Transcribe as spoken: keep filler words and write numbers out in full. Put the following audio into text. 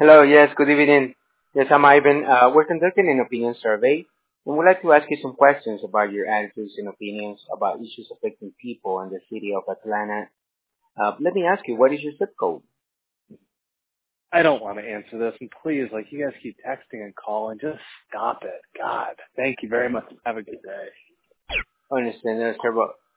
Hello, yes, good evening. Yes, I'm Ivan. Uh, we're conducting an opinion survey, and we'd like to ask you some questions about your attitudes and opinions about issues affecting people in the city of Atlanta. Uh, let me ask you, what is your zip code? I don't want to answer this, and please, like, you guys keep texting and calling. Just stop it. God, thank you very much. Have a good day. I understand, uh, sir, but